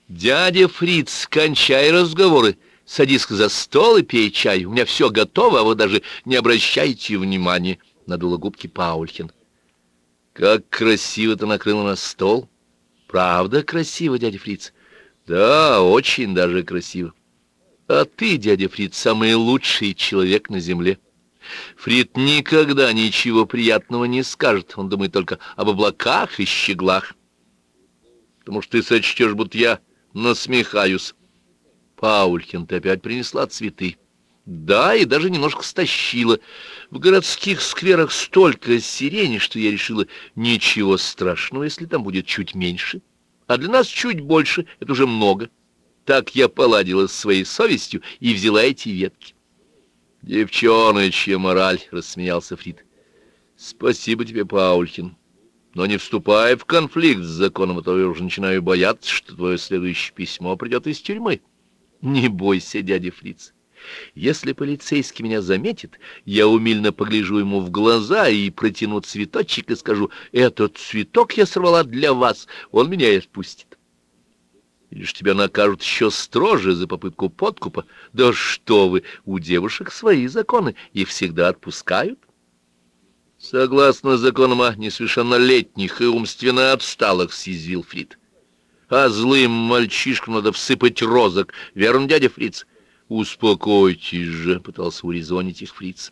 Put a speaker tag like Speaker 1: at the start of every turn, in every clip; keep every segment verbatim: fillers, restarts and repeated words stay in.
Speaker 1: Дядя Фриц, кончай разговоры. Садись за стол и пей чай. У меня все готово, а вы даже не обращайте внимания. Надула губки Паульхен. Как красиво ты накрыла на стол. Правда красиво, дядя Фриц? Да, очень даже красиво. А ты, дядя Фриц, самый лучший человек на земле. Фрид никогда ничего приятного не скажет. Он думает только об облаках и щеглах. Потому что ты сочтешь, будто я насмехаюсь. Паульхен, ты опять принесла цветы. Да, и даже немножко стащила. В городских скверах столько сирени, что я решила, ничего страшного, если там будет чуть меньше. А для нас чуть больше, это уже много. Так я поладила с своей совестью и взяла эти ветки. «Девчоночья мораль», — рассмеялся Фрид. «Спасибо тебе, Паульхен. Но не вступай в конфликт с законом, а то я уже начинаю бояться, что твое следующее письмо придет из тюрьмы». «Не бойся, дядя Фриц. Если полицейский меня заметит, я умильно погляжу ему в глаза и протяну цветочек и скажу: «Этот цветок я сорвала для вас», он меня и отпустит. Или ж тебя накажут еще строже за попытку подкупа. Да что вы, у девушек свои законы, их всегда отпускают. Согласно законам о несовершеннолетних и умственно отсталых, съязвил Фрид. А злым мальчишкам надо всыпать розок, верно, дядя Фриц? Успокойтесь же, пытался урезонить их Фриц.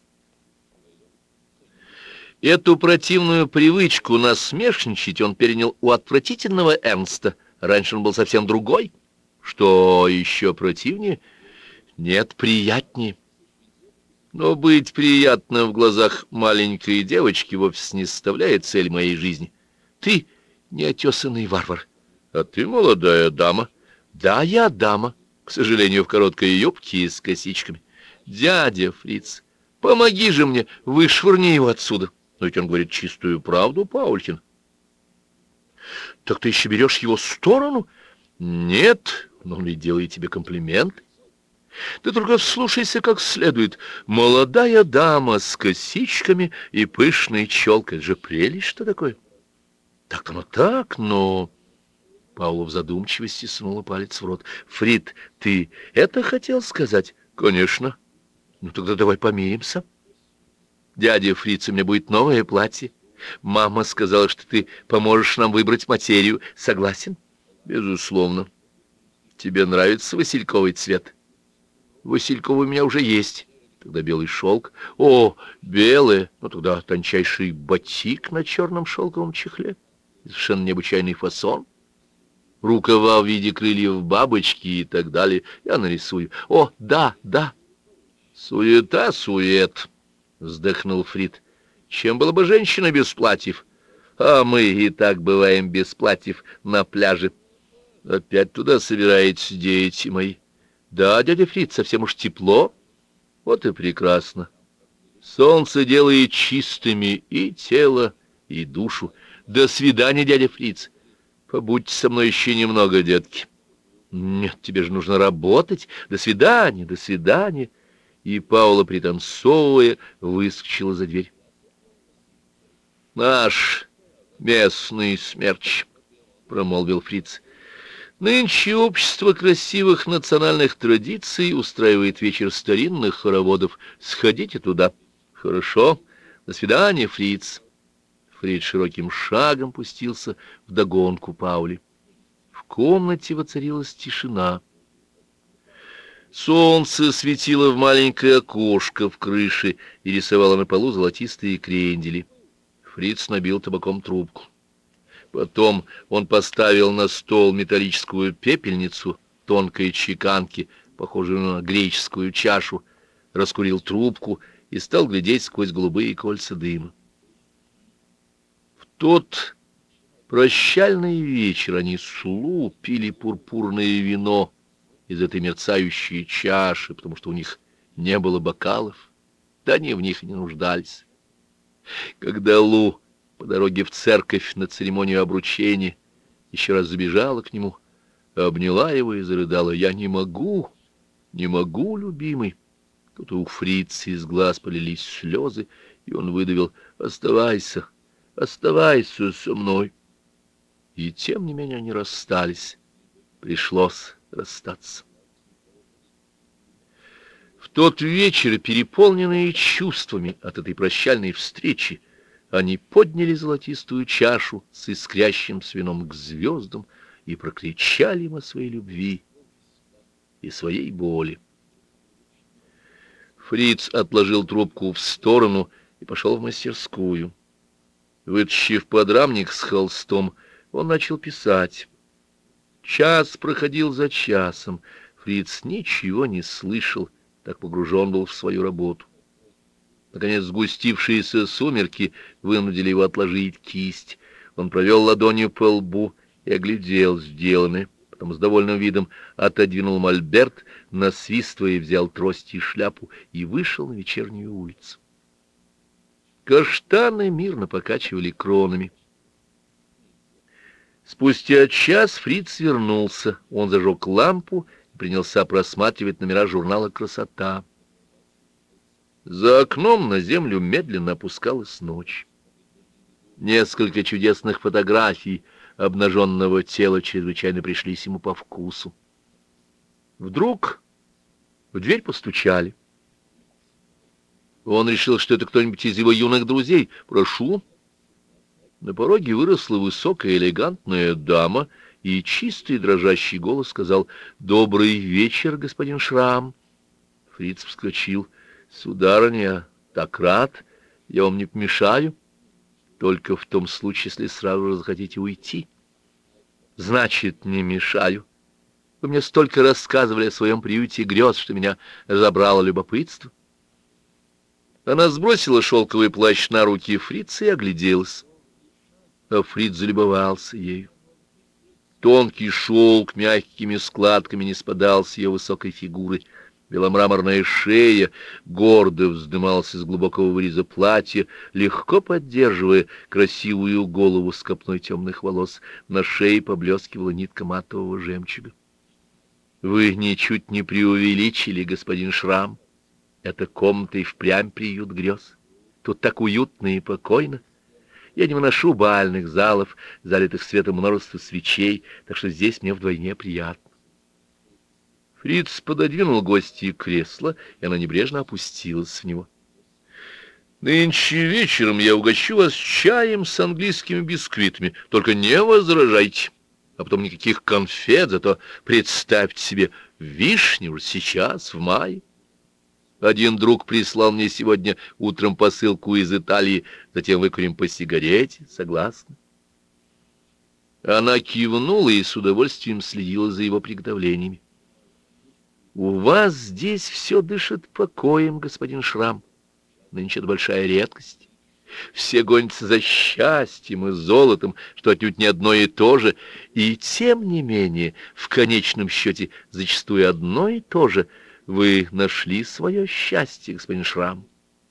Speaker 1: Эту противную привычку насмешничать он перенял у отвратительного Эрнста. Раньше он был совсем другой. Что еще противнее? Нет, приятнее. Но быть приятным в глазах маленькой девочки вовсе не составляет цель моей жизни. Ты неотесанный варвар, а ты молодая дама. Да, я дама, к сожалению, в короткой юбке и с косичками. Дядя Фриц, помоги же мне, вышвырни его отсюда. Но ведь он говорит чистую правду, Паульхен. Так ты еще берешь его сторону? Нет, но он ведь делает тебе комплимент. Ты только вслушайся как следует. Молодая дама с косичками и пышной челкой. Это же прелесть, что такое? Так оно так, но... Паула в задумчивости сунула палец в рот. Фрид, ты это хотел сказать? Конечно. Ну тогда давай помиримся. Дядя Фриц, у меня будет новое платье. Мама сказала, что ты поможешь нам выбрать материю. Согласен? Безусловно. Тебе нравится васильковый цвет? Васильковый у меня уже есть. Тогда белый шелк. О, белый. Ну тогда тончайший батик на черном шелковом чехле. Совершенно необычайный фасон. Рукава в виде крыльев бабочки и так далее. Я нарисую. О, да, да. Суета, сует, вздохнул Фрид. Чем была бы женщина без платьев? А мы и так бываем без платьев на пляже. Опять туда собираетесь, дети мои? Да, дядя Фрид, совсем уж тепло. Вот и прекрасно. Солнце делает чистыми и тело, и душу. До свидания, дядя Фриц. Побудьте со мной еще немного, детки. Нет, тебе же нужно работать. До свидания, до свидания. И Паула, пританцовывая, выскочила за дверь. Наш местный смерч, промолвил Фриц. Нынче общество красивых национальных традиций устраивает вечер старинных хороводов. Сходите туда. Хорошо. До свидания, Фриц. Фриц широким шагом пустился вдогонку Пауле. В комнате воцарилась тишина. Солнце светило в маленькое окошко в крыше и рисовало на полу золотистые крендели. Фриц набил табаком трубку. Потом он поставил на стол металлическую пепельницу тонкой чеканки, похожую на греческую чашу, раскурил трубку и стал глядеть сквозь голубые кольца дыма. В тот прощальный вечер они с Лу пили пурпурное вино из этой мерцающей чаши, потому что у них не было бокалов, да они в них и не нуждались. Когда Лу по дороге в церковь на церемонию обручения еще раз забежала к нему, обняла его и зарыдала: «Я не могу, не могу, любимый». Тут у Фрица из глаз полились слезы, и он выдавил: «Оставайся, оставайся со мной». И тем не менее они расстались. пришлось расстаться. В тот вечер, переполненные чувствами от этой прощальной встречи, они подняли золотистую чашу с искрящимся вином к звездам и прокричали им о своей любви и своей боли. Фриц отложил трубку в сторону и пошел в мастерскую. Вытащив подрамник с холстом, он начал писать. Час проходил за часом. Фриц ничего не слышал, так погружен был в свою работу. Наконец, сгустившиеся сумерки вынудили его отложить кисть. Он провел ладонью по лбу и оглядел сделанное. Потом с довольным видом отодвинул мольберт, насвистывая, взял трость и шляпу и вышел на вечернюю улицу. Каштаны мирно покачивали кронами. Спустя час Фриц вернулся. Он зажег лампу и принялся просматривать номера журнала «Красота». За окном на землю медленно опускалась ночь. Несколько чудесных фотографий обнаженного тела чрезвычайно пришлись ему по вкусу. Вдруг в дверь постучали. Он решил, что это кто-нибудь из его юных друзей. «Прошу». На пороге выросла высокая элегантная дама, и чистый дрожащий голос сказал: «Добрый вечер, господин Шрам». Фриц вскочил. «Сударыня, так рад, я вам не помешаю, только в том случае, если сразу же захотите уйти». «Значит, не мешаю. Вы мне столько рассказывали о своем приюте грез, что меня разобрало любопытство». Она сбросила шелковый плащ на руки Фрица и огляделась. А Фриц залюбовался ею. Тонкий шелк мягкими складками не спадал с ее высокой фигуры. Беломраморная шея гордо вздымалась из глубокого выреза платья, легко поддерживая красивую голову с копной темных волос. На шее поблескивала нитка матового жемчуга. «Вы ничуть не преувеличили, господин Шрам. Эта комната и впрямь приют грез. Тут так уютно и покойно. Я не выношу бальных залов, залитых светом множества свечей, так что здесь мне вдвойне приятно». Фриц пододвинул гостье кресло, и она небрежно опустилась в него. «Нынче вечером я угощу вас чаем с английскими бисквитами. Только не возражайте. А потом никаких конфет, зато представьте себе, вишни уже сейчас, в мае. Один друг прислал мне сегодня утром посылку из Италии, затем выкурим по сигарете. Согласны?» Она кивнула и с удовольствием следила за его приготовлениями. «У вас здесь все дышит покоем, господин Шрам. Нынче это большая редкость. Все гонятся за счастьем и золотом, что отнюдь не одно и то же. И тем не менее, в конечном счете, зачастую одно и то же. Вы нашли свое счастье, господин Шрам».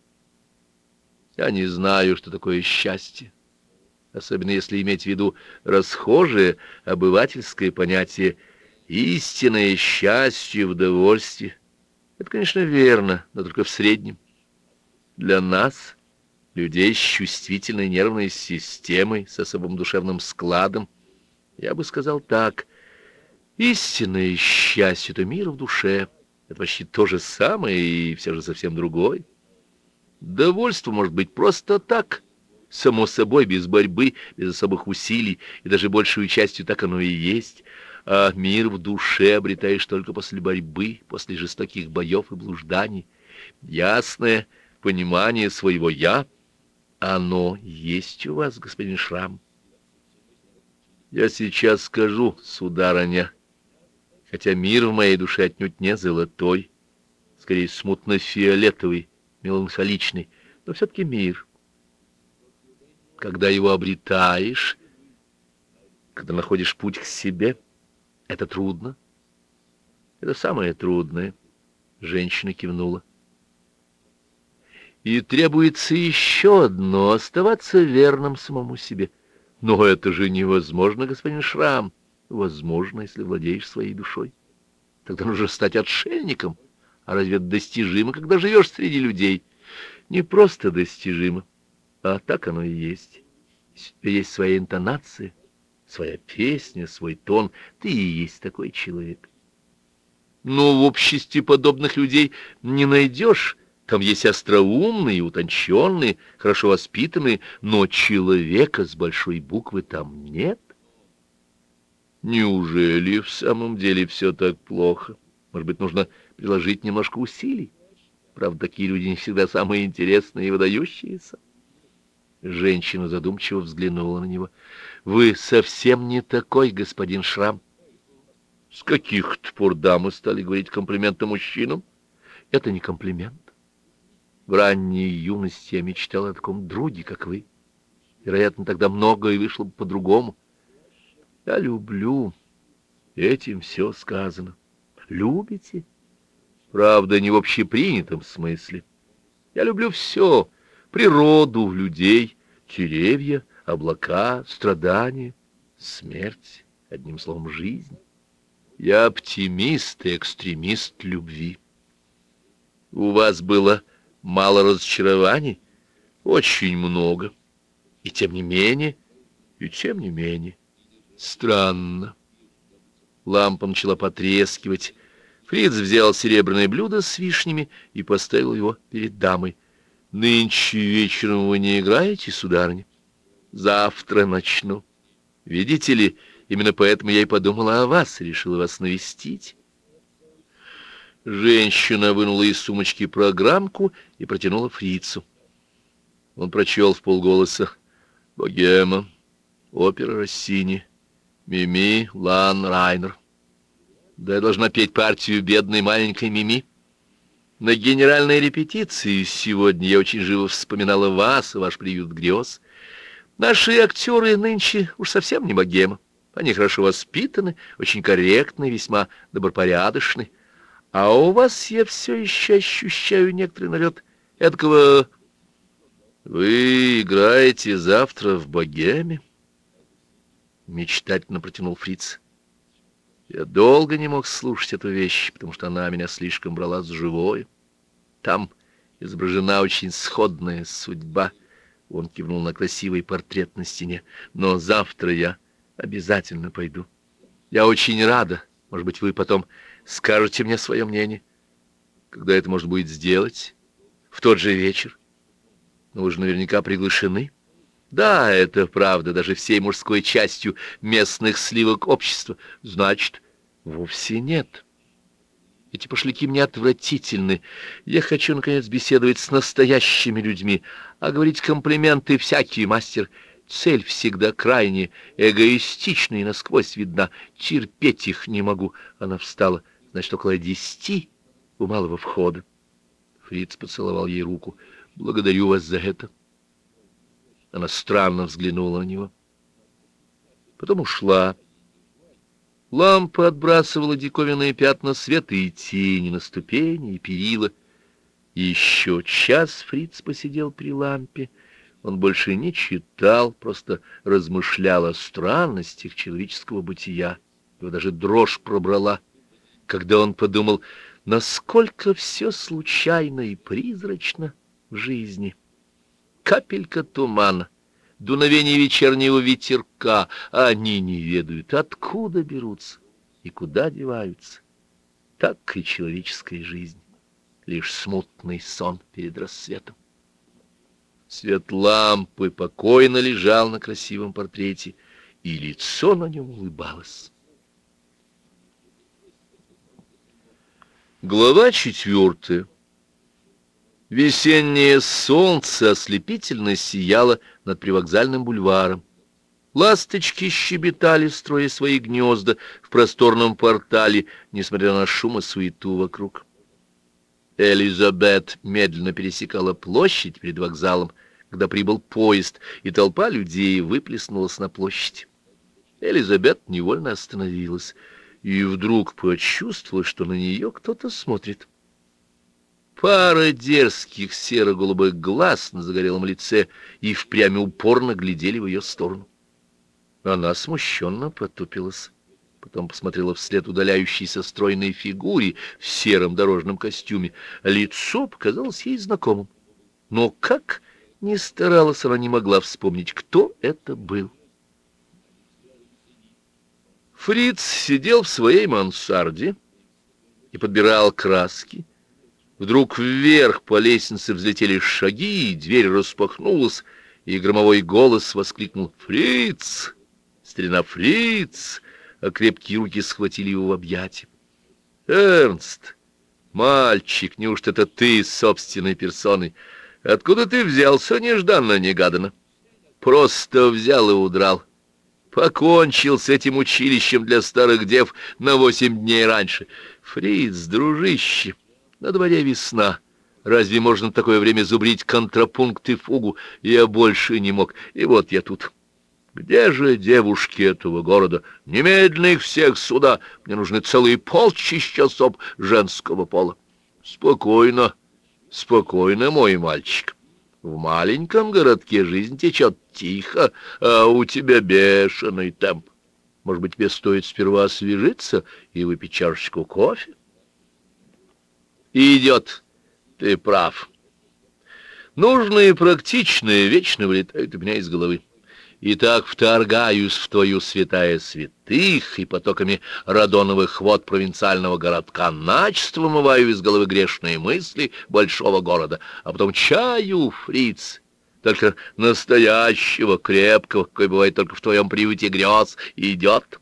Speaker 1: Я не знаю, что такое счастье, особенно если иметь в виду расхожее обывательское понятие «истинное счастье в удовольствии». Это, конечно, верно, но только в среднем. Для нас, людей с чувствительной нервной системой, с особым душевным складом, я бы сказал так: истинное счастье — это мир в душе. Это почти то же самое и все же совсем другое. Довольство может быть просто так, само собой, без борьбы, без особых усилий, и даже большую частью так оно и есть. А мир в душе обретаешь только после борьбы, после жестоких боев и блужданий. Ясное понимание своего «я», оно есть у вас, господин Шрам. Я сейчас скажу, сударыня, хотя мир в моей душе отнюдь не золотой, скорее смутно-фиолетовый, меланхоличный, но все-таки мир. Когда его обретаешь, когда находишь путь к себе, это трудно. Это самое трудное. Женщина кивнула. И требуется еще одно — оставаться верным самому себе. Но это же невозможно, господин Шрам. Возможно, если владеешь своей душой. Тогда нужно стать отшельником. А разве это достижимо, когда живешь среди людей? Не просто достижимо, а так оно и есть. Есть своя интонация, Своя песня, свой тон. Ты и есть такой человек. Но в обществе подобных людей не найдешь. Там есть остроумные, утонченные, хорошо воспитанные, но человека с большой буквы там нет. Неужели в самом деле все так плохо? Может быть, нужно приложить немножко усилий? Правда, такие люди не всегда самые интересные и выдающиеся. Женщина задумчиво взглянула на него. «Вы совсем не такой, господин Шрам». «С каких-то пор дамы стали говорить комплименты мужчинам?» «Это не комплимент. В ранней юности я мечтал о таком друге, как вы. Вероятно, тогда многое вышло бы по-другому. Я люблю. Этим все сказано. Любите? Правда, не в общепринятом смысле. Я люблю все. Природу, людей, деревья, облака, страдания, смерть, одним словом, жизнь. Я оптимист и экстремист любви. У вас было мало разочарований? Очень много. И тем не менее, и тем не менее. Странно. Лампа начала потрескивать. Фриц взял серебряное блюдо с вишнями и поставил его перед дамой. «Нынче вечером вы не играете, сударыня? Завтра начну. Видите ли, именно поэтому я и подумала о вас, и решила вас навестить». Женщина вынула из сумочки программку и протянула фрицу. Он прочел вполголоса: «Богема, опера Россини, Мими Лан Райнер». Да я должна петь партию бедной маленькой Мими. На генеральной репетиции сегодня я очень живо вспоминала вас и ваш приют грез. Наши актеры нынче уж совсем не богема. Они хорошо воспитаны, очень корректны, весьма добропорядочны. А у вас я все еще ощущаю некоторый налет эдакого... Вы играете завтра в богеме? Мечтательно протянул фриц. Я долго не мог слушать эту вещь, потому что она меня слишком брала за живое. Там изображена очень сходная судьба. Он кивнул на красивый портрет на стене. Но завтра я обязательно пойду. Я очень рада. Может быть, вы потом скажете мне свое мнение. Когда это можно будет сделать? В тот же вечер. Но вы же наверняка приглашены. Да, это правда, даже всей мужской частью местных сливок общества. Значит, вовсе нет. Эти пошляки мне отвратительны. Я хочу, наконец, беседовать с настоящими людьми, а говорить комплименты всякий мастер. Цель всегда крайне эгоистична и насквозь видна. Терпеть их не могу. Она встала. Значит, около десяти у малого входа. Фриц поцеловал ей руку. Благодарю вас за это. Она странно взглянула на него. Потом ушла. Лампа отбрасывала диковинные пятна света и тени на ступени и перила. И еще час Фриц посидел при лампе. Он больше не читал, просто размышлял о странностях человеческого бытия. Его даже дрожь пробрала, когда он подумал, насколько все случайно и призрачно в жизни. Капелька тумана, дуновение вечернего ветерка, а они не ведают, откуда берутся и куда деваются. Так и человеческая жизнь, лишь смутный сон перед рассветом. Свет лампы покойно лежал на красивом портрете, и лицо на нем улыбалось. Глава четвертая. Весеннее солнце ослепительно сияло над привокзальным бульваром. Ласточки щебетали, строя свои гнезда в просторном портале, несмотря на шум и суету вокруг. Элизабет медленно пересекала площадь перед вокзалом, когда прибыл поезд, и толпа людей выплеснулась на площадь. Элизабет невольно остановилась и вдруг почувствовала, что на нее кто-то смотрит. Пара дерзких серо-голубых глаз на загорелом лице и впрямь упорно глядели в ее сторону. Она смущенно потупилась, потом посмотрела вслед удаляющейся стройной фигуре в сером дорожном костюме. Лицо показалось ей знакомым, но как ни старалась, она не могла вспомнить, кто это был. Фриц сидел в своей мансарде и подбирал краски. Вдруг вверх по лестнице взлетели шаги, и дверь распахнулась, и громовой голос воскликнул: «Фриц! Старина Фриц!» А крепкие руки схватили его в объятия. «Эрнст, мальчик, неужто это ты собственной персоной? Откуда ты взялся нежданно-негаданно?» «Просто взял и удрал. Покончил с этим училищем для старых дев на восемь дней раньше. Фриц, дружище, на дворе весна. Разве можно в такое время зубрить контрапункт и фугу? Я больше не мог, и вот я тут. Где же девушки этого города? Немедленно их всех сюда. Мне нужны целые полчища особ женского пола». «Спокойно, спокойно, мой мальчик. В маленьком городке жизнь течет тихо, а у тебя бешеный темп. Может быть, тебе стоит сперва освежиться и выпить чашечку кофе?» «Идет. Ты прав. Нужное и практичное вечно вылетают у меня из головы. И так вторгаюсь в твою святая святых, и потоками радоновых вод провинциального городка начисто вымываю из головы грешные мысли большого города, а потом чаю, Фриц, только настоящего, крепкого, какой бывает только в твоем приюте грез, идет».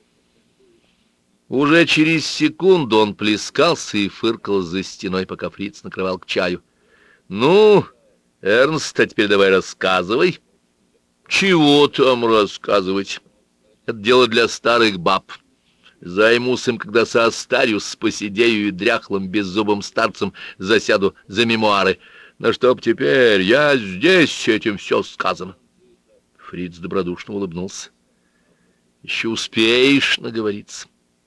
Speaker 1: Уже через секунду он плескался и фыркал за стеной, пока Фриц накрывал к чаю. «Ну, Эрнст, а теперь давай рассказывай». «Чего там рассказывать? Это дело для старых баб. Займусь им, когда состарюсь, посидею и дряхлым беззубым старцем засяду за мемуары. Но чтоб теперь я здесь, этим все сказано». Фриц добродушно улыбнулся. «Еще успеешь наговориться.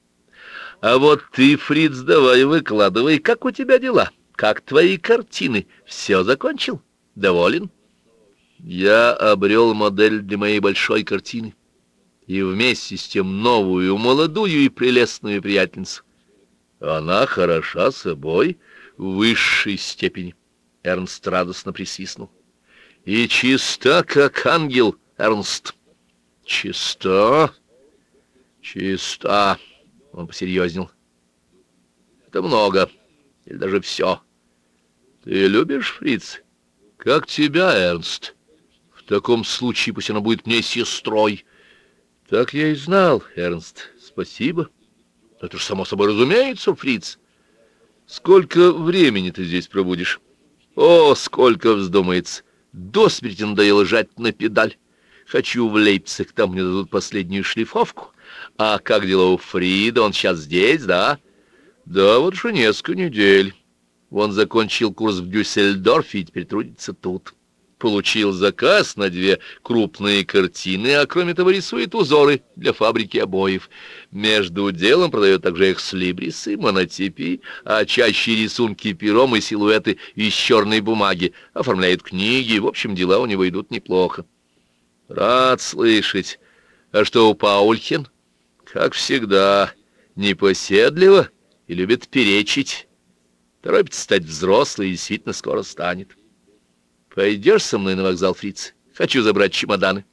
Speaker 1: А вот ты, Фриц, давай выкладывай, как у тебя дела? Как твои картины? Все закончил? Доволен?» «Я обрел модель для моей большой картины, и вместе с тем новую, молодую и прелестную приятельницу. Она хороша собой в высшей степени». Эрнст радостно присвистнул. «И чиста, как ангел, Эрнст». «Чиста? Чиста». Он посерьезнел. «Это много, или даже все. Ты любишь, Фриц? Как тебя, Эрнст? В таком случае пусть она будет мне сестрой». «Так я и знал, Эрнст. Спасибо. Это же само собой разумеется, Фриц. Сколько времени ты здесь пробудешь?» «О, сколько вздумается. До смерти надоело жать на педаль. Хочу в Лейпциг, там мне дадут последнюю шлифовку. А как дела у Фрида? Он сейчас здесь, да?» «Да, вот уже несколько недель. Он закончил курс в Дюссельдорфе и теперь трудится тут. Получил заказ на две крупные картины, а кроме того рисует узоры для фабрики обоев. Между делом продает также экслибрисы, монотипии, а чаще рисунки пером и силуэты из черной бумаги. Оформляет книги, в общем, дела у него идут неплохо». «Рад слышать. А что у Паульхен?» «Как всегда, непоседливо и любит перечить. Торопится стать взрослой и действительно скоро станет. Пойдешь со мной на вокзал, Фриц? Хочу забрать чемоданы».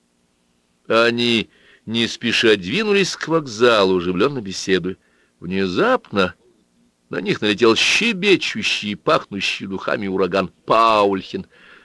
Speaker 1: Они не спеша двинулись к вокзалу, оживленно беседуя. Внезапно на них налетел щебечущий, пахнущий духами ураган Паульхен.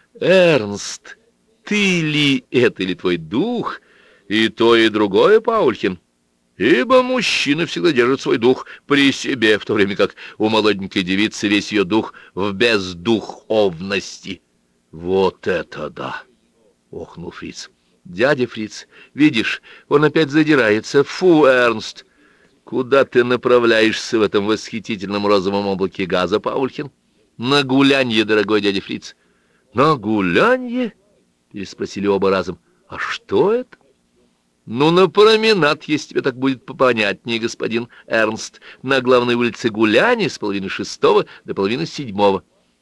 Speaker 1: «Эрнст, ты ли это, или твой дух? И то, и другое, Паульхен. Ибо мужчина всегда держит свой дух при себе, в то время как у молоденькой девицы весь ее дух в бездуховности». «Вот это да!» — охнул Фриц. «Дядя Фриц, видишь, он опять задирается. Фу, Эрнст! Куда ты направляешься в этом восхитительном розовом облаке газа, Паульхен?» «На гулянье, дорогой дядя Фриц». «На гулянье?» — переспросили оба разом. «А что это?» «Ну, на променад, если тебе так будет попонятнее, господин Эрнст. На главной улице гуляния с половины шестого до половины седьмого».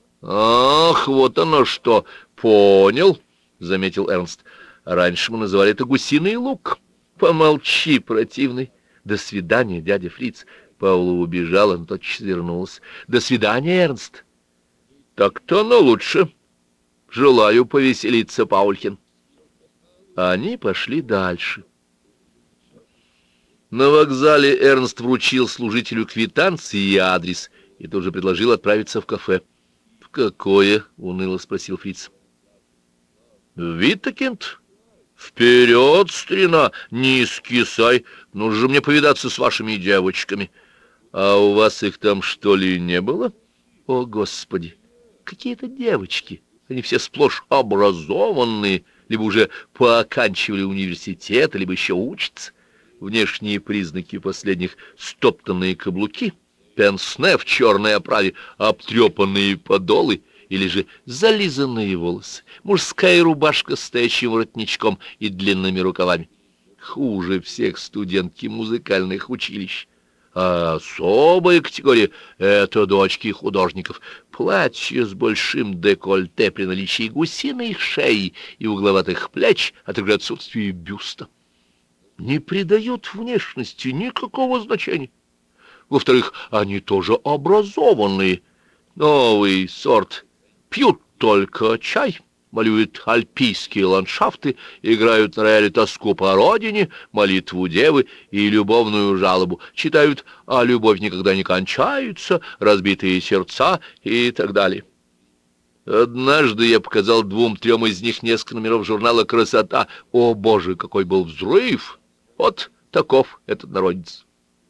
Speaker 1: «Ах, вот оно что! Понял», — заметил Эрнст. «Раньше мы называли это гусиный лук». «Помолчи, противный. До свидания, дядя Фриц». Паула убежала, но тотчас вернулась. «До свидания, Эрнст». «Так-то оно лучше. Желаю повеселиться, Паульхен». Они пошли дальше. На вокзале Эрнст вручил служителю квитанции и адрес и тут же предложил отправиться в кафе. «В какое?» — уныло спросил фриц. «В Виттекинд? Вперед, старина, не скисай, нужно же мне повидаться с вашими девочками. А у вас их там, что ли, не было?» «О, Господи, какие-то девочки! Они все сплошь образованные, либо уже пооканчивали университет, либо еще учатся. Внешние признаки последних — стоптанные каблуки, пенсне в черной оправе, обтрепанные подолы или же зализанные волосы, мужская рубашка с стоячим воротничком и длинными рукавами. Хуже всех студентки музыкальных училищ. А особая категория — это дочки художников. Платье с большим декольте при наличии гусиной шеи и угловатых плеч, а также отсутствии бюста. Не придают внешности никакого значения. Во-вторых, они тоже образованные. Новый сорт. Пьют только чай, малюют альпийские ландшафты, играют на рояле тоску по родине, молитву девы и любовную жалобу, читают «А любовь никогда не кончается», «Разбитые сердца» и так далее. Однажды я показал двум-трем из них несколько номеров журнала «Красота». О, Боже, какой был взрыв! Вот таков этот народец.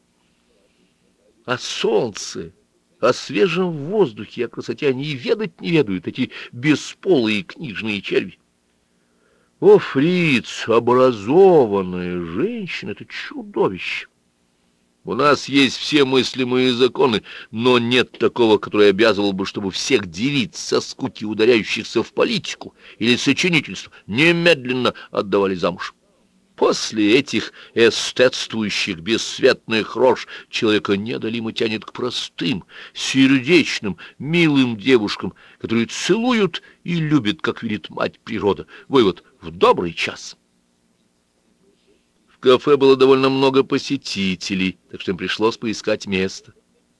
Speaker 1: О солнце, о свежем воздухе, о красоте они и ведать не ведают, эти бесполые книжные черви. О, фриц, образованная женщина — это чудовище. У нас есть все мыслимые законы, но нет такого, который обязывал бы, чтобы всех девиц со скуки, ударяющихся в политику или сочинительство, немедленно отдавали замуж. После этих эстетствующих бесцветных рож человека неодолимо тянет к простым, сердечным, милым девушкам, которые целуют и любят, как велит мать природа. Вывод: в добрый час. В кафе было довольно много посетителей, так что им пришлось поискать место.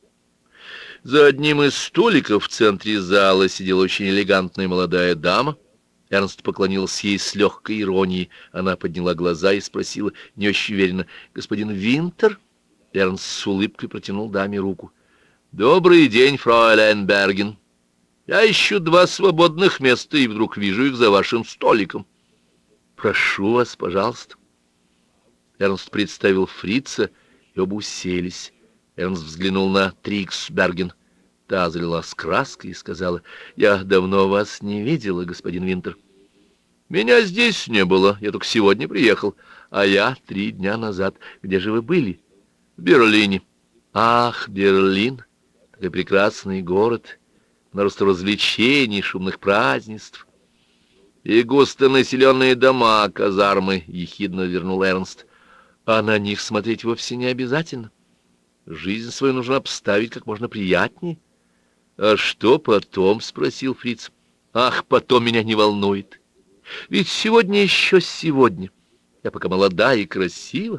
Speaker 1: За одним из столиков в центре зала сидела очень элегантная молодая дама. Эрнст поклонился ей с легкой иронией. Она подняла глаза и спросила не очень уверенно: «Господин Винтер?» Эрнст с улыбкой протянул даме руку. «Добрый день, фройляйн Берген. Я ищу два свободных места и вдруг вижу их за вашим столиком. Прошу вас, пожалуйста». Эрнст представил фрица, и оба уселись. Эрнст взглянул на Трикс Берген. Та залилась краской и сказала: «Я давно вас не видела, господин Винтер». «Меня здесь не было, я только сегодня приехал, а я три дня назад. Где же вы были?» «В Берлине». «Ах, Берлин, такой прекрасный город, множество развлечений, шумных празднеств». «И густонаселенные дома, казармы», — ехидно вернул Эрнст. «А на них смотреть вовсе не обязательно. Жизнь свою нужно обставить как можно приятнее». «А что потом?» — спросил фриц. «Ах, потом меня не волнует. Ведь сегодня еще сегодня. Я пока молода и красива».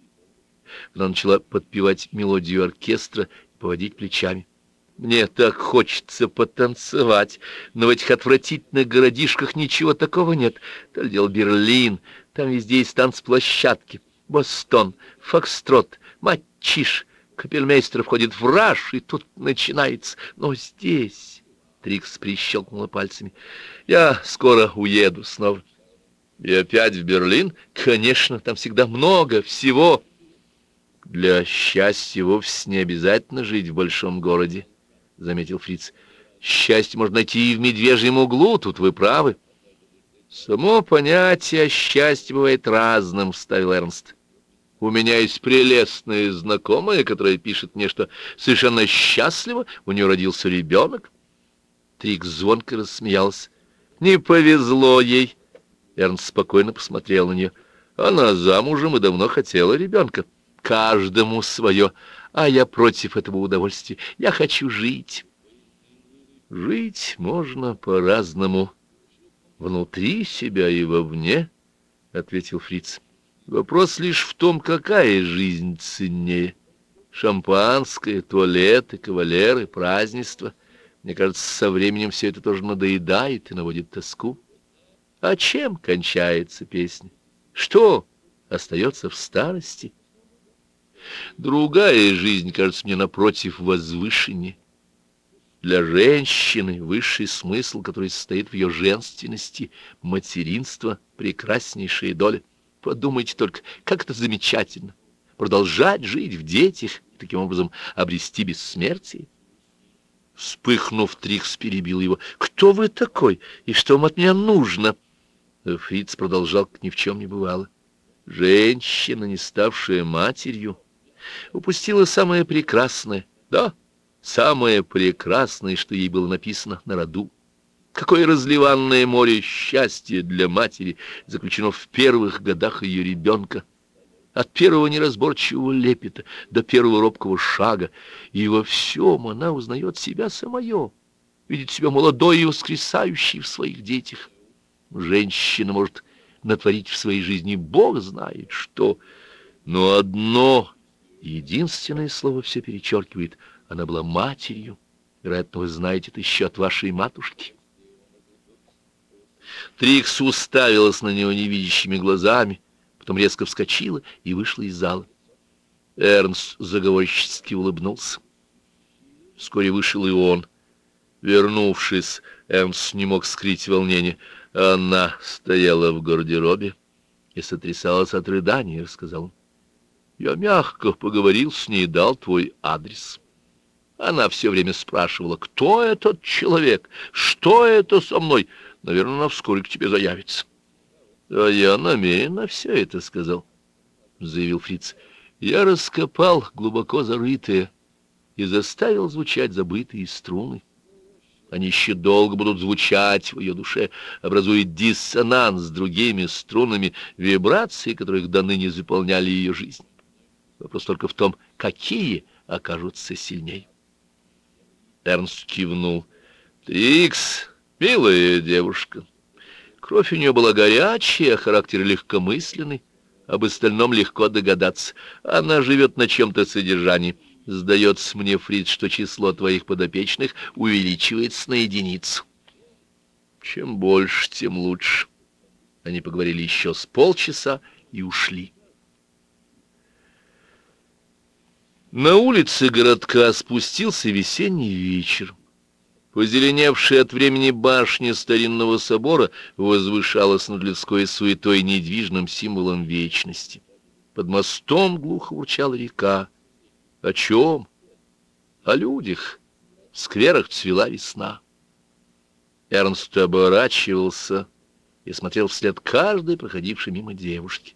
Speaker 1: Она начала подпевать мелодию оркестра и поводить плечами. «Мне так хочется потанцевать, но в этих отвратительных городишках ничего такого нет. То ли дело Берлин, там везде есть танцплощадки, Бостон, фокстрот, матчиш». Капельмейстер входит в раж, и тут начинается. Но здесь... Трикс прищелкнула пальцами. «Я скоро уеду снова». «И опять в Берлин?» «Конечно, там всегда много всего». «Для счастья вовсе не обязательно жить в большом городе», — заметил фриц. «Счастье можно найти и в медвежьем углу, тут вы правы». «Само понятие счастья бывает разным», — вставил Эрнст. «У меня есть прелестная знакомая, которая пишет мне, что совершенно счастлива, у нее родился ребенок». Трикс звонко рассмеялся. «Не повезло ей». Эрнст спокойно посмотрел на нее. «Она замужем и давно хотела ребенка. Каждому свое, а я против этого удовольствия. Я хочу жить». «Жить можно по-разному, внутри себя и вовне», — ответил фриц. «Вопрос лишь в том, какая жизнь ценнее. Шампанское, туалеты, кавалеры, празднества. Мне кажется, со временем все это тоже надоедает и наводит тоску. А чем кончается песня? Что остается в старости? Другая жизнь кажется мне, напротив, возвышеннее. Для женщины высший смысл, который состоит в ее женственности, материнство, прекраснейшая доля. Подумайте только, как это замечательно. Продолжать жить в детях и таким образом обрести бессмертие. Вспыхнув, Трикс перебил его. «Кто вы такой? И что вам от меня нужно?» Фриц продолжал, как ни в чем не бывало. Женщина, не ставшая матерью, упустила самое прекрасное, да, самое прекрасное, что ей было написано на роду. Какое разливанное море счастья для матери заключено в первых годах ее ребенка, от первого неразборчивого лепета до первого робкого шага, и во всем она узнает себя самое, видит себя молодой и воскресающей в своих детях. Женщина может натворить в своей жизни Бог знает что, но одно единственное слово все перечеркивает: она была матерью. Вероятно, вы знаете это еще от вашей матушки. Трикс уставилась на него невидящими глазами, потом резко вскочила и вышла из зала. Эрнст заговорщически улыбнулся. Вскоре вышел и он. Вернувшись, Эрнст не мог скрыть волнение. Она стояла в гардеробе и сотрясалась от рыдания, рассказал он. Я мягко поговорил с ней и дал твой адрес. Она все время спрашивала, кто этот человек, что это со мной. Наверное, она вскоре к тебе заявится. — А я намеренно все это сказал, — заявил Фриц. Я раскопал глубоко зарытые и заставил звучать забытые струны. Они еще долго будут звучать в ее душе, образуя диссонанс с другими струнами, вибрации, которых до ныне заполняли ее жизнь. Вопрос только в том, какие окажутся сильней. Эрнст кивнул. Трикс, милая девушка. Кровь у нее была горячая, характер легкомысленный. Об остальном легко догадаться. Она живет на чем-то содержании. Сдается мне, Фриц, что число твоих подопечных увеличивается на единицу. Чем больше, тем лучше. Они поговорили еще с полчаса и ушли. На улице городка спустился весенний вечер. Позеленевшая от времени башня старинного собора возвышалась над людской суетой недвижным символом вечности. Под мостом глухо урчала река. О чем? О людях. В скверах цвела весна. Эрнст оборачивался и смотрел вслед каждой проходившей мимо девушки.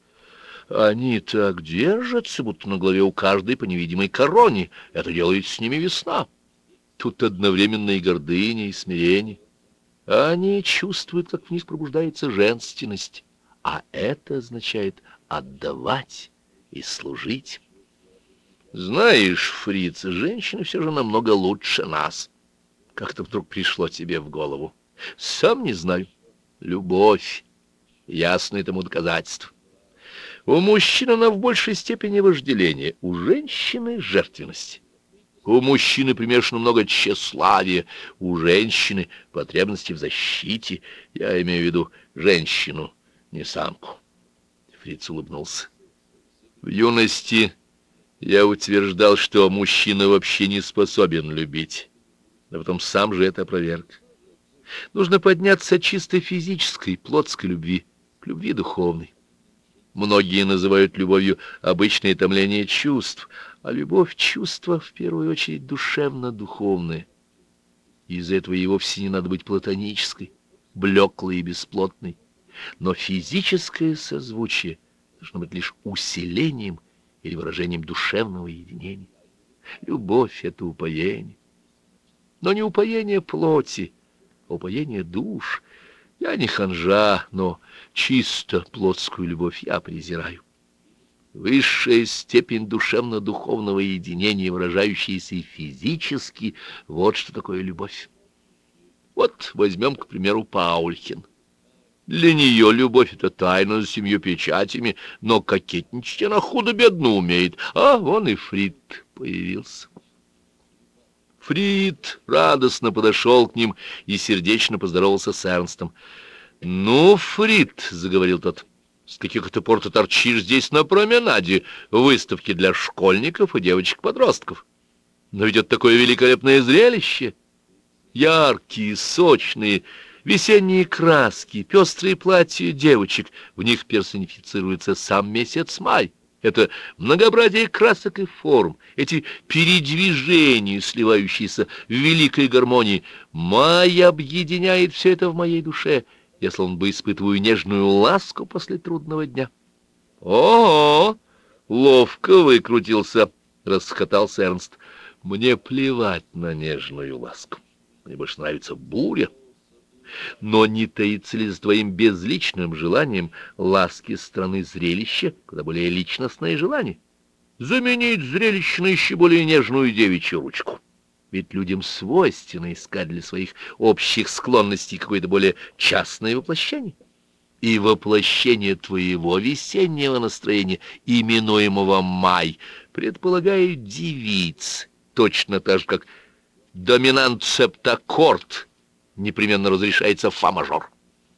Speaker 1: Они так держатся, будто на голове у каждой по невидимой короне. Это делает с ними весна. Тут одновременно и гордыня, и смирение. Они чувствуют, как в них пробуждается женственность, а это означает отдавать и служить. Знаешь, Фриц, женщины все же намного лучше нас. Как-то вдруг пришло тебе в голову. Сам не знаю. Любовь. Ясное тому доказательство. У мужчин она в большей степени вожделение, у женщины — жертвенность. У мужчины примешано много тщеславия, у женщины — потребности в защите. Я имею в виду женщину, не самку. Фриц улыбнулся. В юности я утверждал, что мужчина вообще не способен любить, но потом сам же это опроверг. Нужно подняться от чисто физической, плотской любви к любви духовной. Многие называют любовью обычное томление чувств, а любовь — чувство, в первую очередь, душевно-духовное. Из-за этого ей вовсе не надо быть платонической, блеклой и бесплотной. Но физическое созвучие должно быть лишь усилением или выражением душевного единения. Любовь — это упоение. Но не упоение плоти, а упоение душ. Я не ханжа, но чисто плотскую любовь я презираю. Высшая степень душевно-духовного единения, выражающаяся и физически, вот что такое любовь. Вот возьмем, к примеру, Паулькин. Для нее любовь — это тайна за семью печатями, но кокетничать она худо-бедно умеет. А вон и Фрид появился. Фрид радостно подошел к ним и сердечно поздоровался с Эрнстом. «Ну, Фрид», — заговорил тот, С каких это пор ты торчишь здесь на променаде, выставки для школьников и девочек-подростков? Но ведь это такое великолепное зрелище! Яркие, сочные, весенние краски, пестрые платья девочек, в них персонифицируется сам месяц май. Это многообразие красок и форм, эти передвижения, сливающиеся в великой гармонии. Май объединяет все это в моей душе. Я словно бы испытываю нежную ласку после трудного дня. О, ловко выкрутился, расхотался Эрнст. Мне плевать на нежную ласку. Мне больше нравится буря. Но не таится ли с твоим безличным желанием ласки страны зрелища, куда более личностное желание? Заменить зрелище на еще более нежную девичью ручку. Ведь людям свойственно искать для своих общих склонностей какое-то более частное воплощение. И воплощение твоего весеннего настроения, именуемого май, предполагает девиц, точно так же, как доминант септаккорд непременно разрешается фа-мажор.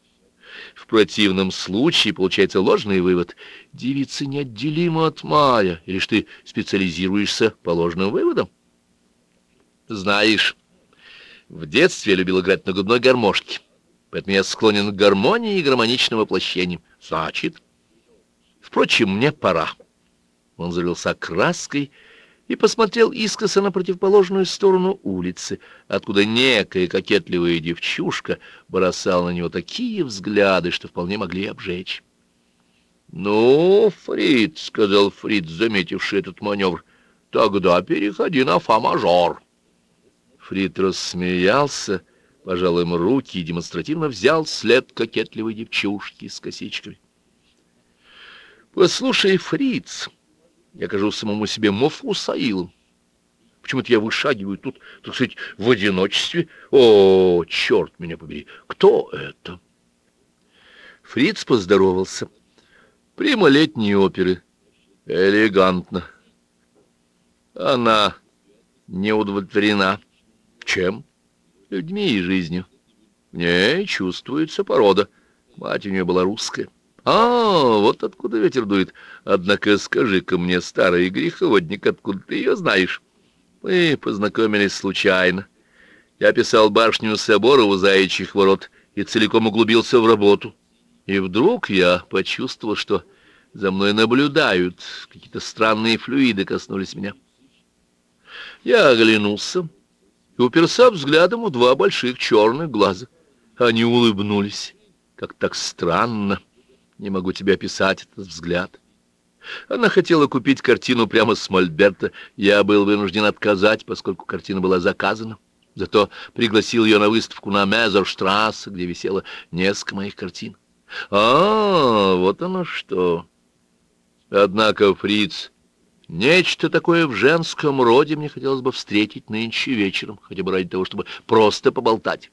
Speaker 1: В противном случае получается ложный вывод. Девица неотделима от мая, или ж ты специализируешься по ложным выводам? Знаешь, в детстве я любил играть на губной гармошке, поэтому я склонен к гармонии и гармоничным воплощениям. Значит, впрочем, мне пора. Он залился краской и посмотрел искоса на противоположную сторону улицы, откуда некая кокетливая девчушка бросала на него такие взгляды, что вполне могли обжечь. «Ну, Фриц», — сказал Фриц, заметивший этот маневр, — «тогда переходи на фа-мажор». Фриц рассмеялся, пожал им руки и демонстративно взял след кокетливой девчушки с косичками. «Послушай, Фриц, я кажусь самому себе Мофусаилом. Почему-то я вышагиваю тут, так сказать, в одиночестве. О, черт меня побери, кто это?» Фриц поздоровался. «Прима летней оперы. Элегантно». Она не удовлетворена. Чем? Людьми и жизнью. В ней чувствуется порода. Мать у нее была русская. А, вот откуда ветер дует. Однако скажи-ка мне, старый греховодник, откуда ты ее знаешь? Мы познакомились случайно. Я писал башню собора у Заячьих ворот и целиком углубился в работу. И вдруг я почувствовал, что за мной наблюдают. Какие-то странные флюиды коснулись меня. Я оглянулся и уперся взглядом в два больших черных глаза. Они улыбнулись. Как так странно. Не могу тебе описать этот взгляд. Она хотела купить картину прямо с мольберта. Я был вынужден отказать, поскольку картина была заказана. Зато пригласил ее на выставку на Мезерштрассе, где висело несколько моих картин. А, вот оно что. Однако, Фриц, нечто такое в женском роде мне хотелось бы встретить нынче вечером, хотя бы ради того, чтобы просто поболтать.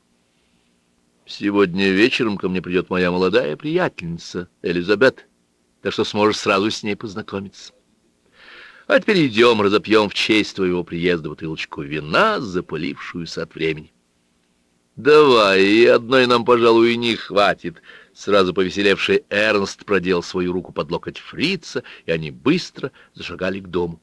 Speaker 1: Сегодня вечером ко мне придет моя молодая приятельница Элизабет, так что сможешь сразу с ней познакомиться. А теперь идем, разопьем в честь твоего приезда бутылочку вина, запылившуюся от времени. Давай, и одной нам, пожалуй, и не хватит. Сразу повеселевший Эрнст продел свою руку под локоть Фрица, и они быстро зашагали к дому.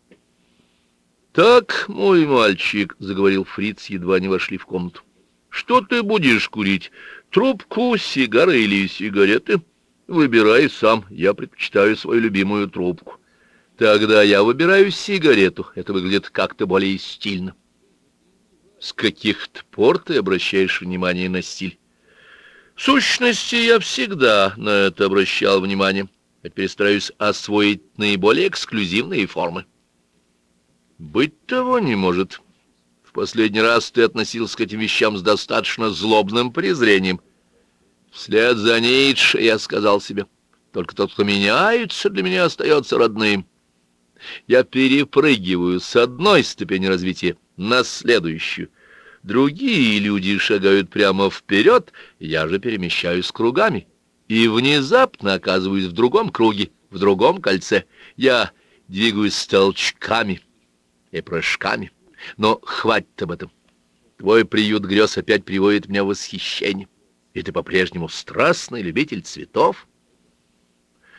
Speaker 1: «Так, мой мальчик», — заговорил Фриц, едва не вошли в комнату, — «что ты будешь курить? Трубку, сигары или сигареты? Выбирай сам, я предпочитаю свою любимую трубку. Тогда я выбираю сигарету, это выглядит как-то более стильно». «С каких-то пор ты обращаешь внимание на стиль?» «В сущности, я всегда на это обращал внимание, а теперь стараюсь освоить наиболее эксклюзивные формы». «Быть того не может. В последний раз ты относился к этим вещам с достаточно злобным презрением». «Вслед за Ницше, я сказал себе, только тот, кто меняется, для меня остается родным. Я перепрыгиваю с одной ступени развития на следующую. Другие люди шагают прямо вперед, я же перемещаюсь кругами. И внезапно оказываюсь в другом круге, в другом кольце. Я двигаюсь толчками и прыжками. Но хватит об этом. Твой приют грез опять приводит меня в восхищение. И ты по-прежнему страстный любитель цветов.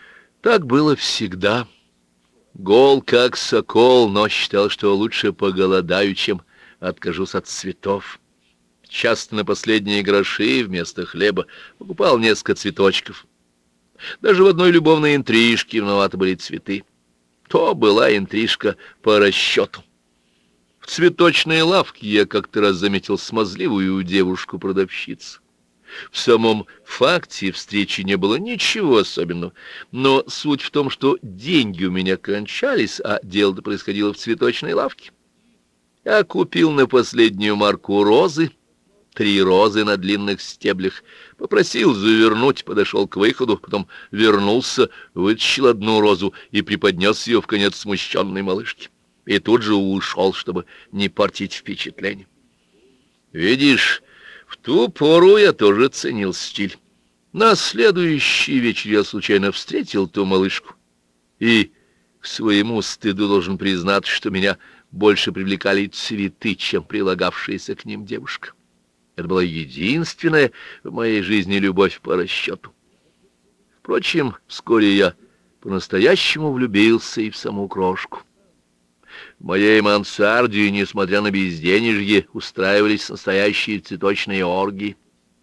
Speaker 1: Так было всегда. Гол, как сокол, но считал, что лучше поголодаю, чем откажусь от цветов. Часто на последние гроши вместо хлеба покупал несколько цветочков. Даже в одной любовной интрижке виноваты были цветы. То была интрижка по расчету. В цветочной лавке я как-то раз заметил смазливую девушку-продавщицу. В самом факте встречи не было ничего особенного, но суть в том, что деньги у меня кончались, а дело-то происходило в цветочной лавке. Я купил на последнюю марку розы, три розы на длинных стеблях, попросил завернуть, подошел к выходу, потом вернулся, вытащил одну розу и преподнес ее в конец смущенной малышке. И тут же ушел, чтобы не портить впечатление. Видишь, в ту пору я тоже ценил стиль. На следующий вечер я случайно встретил ту малышку, и к своему стыду должен признать, что меня больше привлекали цветы, чем прилагавшаяся к ним девушка. Это была единственная в моей жизни любовь по расчету. Впрочем, вскоре я по-настоящему влюбился и в саму крошку. В моей мансарде, несмотря на безденежье, устраивались настоящие цветочные оргии.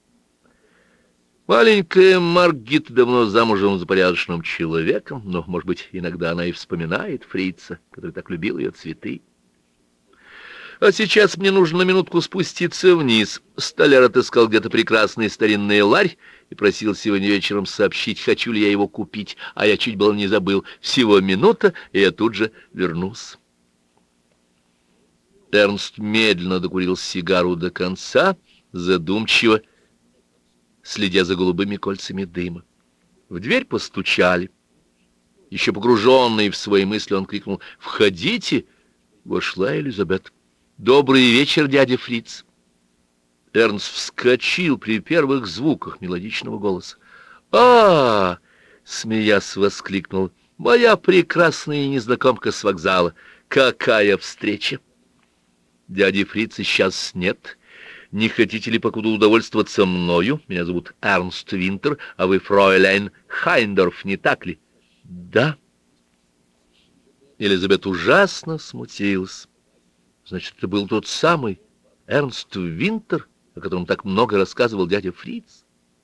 Speaker 1: Маленькая Маргит давно замужем за порядочным человеком, но, может быть, иногда она и вспоминает фрица, который так любил ее цветы. А сейчас мне нужно на минутку спуститься вниз. Столяр отыскал где-то прекрасный старинный ларь и просил сегодня вечером сообщить, хочу ли я его купить, а я чуть было не забыл. Всего минута, и я тут же вернусь. Эрнст медленно докурил сигару до конца, задумчиво, следя за голубыми кольцами дыма. В дверь постучали. Еще погруженный в свои мысли, он крикнул «Входите!» Вошла Элизабет. «Добрый вечер, дядя Фриц!» Эрнст вскочил при первых звуках мелодичного голоса. а, -а, -а смеясь, воскликнул. «Моя прекрасная незнакомка с вокзала! Какая встреча!» «Дяди Фрица сейчас нет. Не хотите ли покуда удовольствоваться мною? Меня зовут Эрнст Винтер, а вы фройляйн Хайндорф, не так ли?» «Да». Элизабет ужасно смутилась. Значит, это был тот самый Эрнст Винтер, о котором так много рассказывал дядя Фриц.